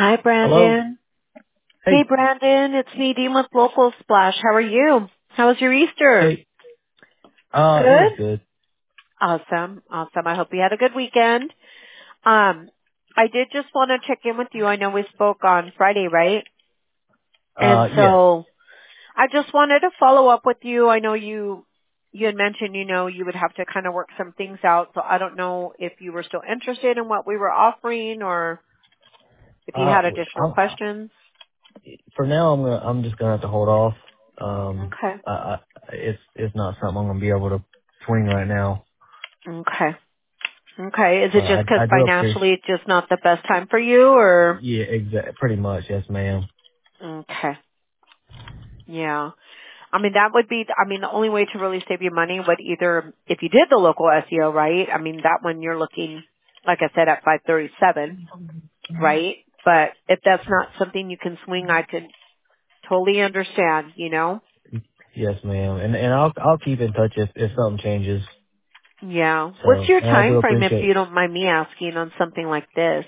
Hi, Hello? Brandon. Hey, Hey. Brandon. It's Nadine with Local Splash. How are you? How was your Easter? Hey. It was Good? good. Awesome. Awesome. I hope you had a good weekend. I did just want to check in with you. I know we spoke on Friday, right? And Yes. so I just wanted to follow up with you. I know you had mentioned, you would have to kind of work some things out. So I don't know if you were still interested in what we were offering or if you had additional I'm, questions. for now, I'm just gonna have to hold off. Okay. It's not something I'm gonna be able to swing right now. Okay. Okay. Is it But just because I do appreciate. financially it's just not the best time for you or? Yeah, pretty much, yes, ma'am. Okay. Yeah. I mean, the only way to really save you money would either, if you did the local SEO, right? I mean, that one you're looking, like I said, at 537, right? But if that's not something you can swing, I could totally understand. Yes, ma'am. And I'll keep in touch if something changes. Yeah. What's So, your and I time do frame if appreciate. you don't mind me asking on something like this?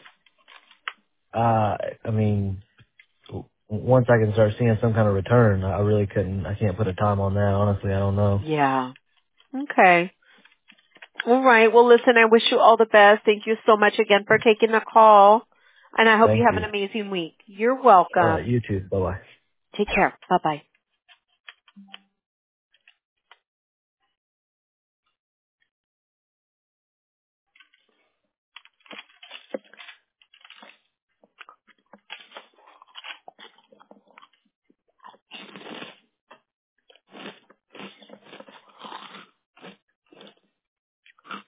I mean, once I can start seeing some kind of return, I can't put a time on that. Honestly, I don't know. Yeah. Okay. All right. Well, listen, I wish you all the best. Thank you so much again for taking the call. And I hope you Thank have you. an amazing week. You're All right, welcome. you too. Bye bye. Take care. Bye-bye.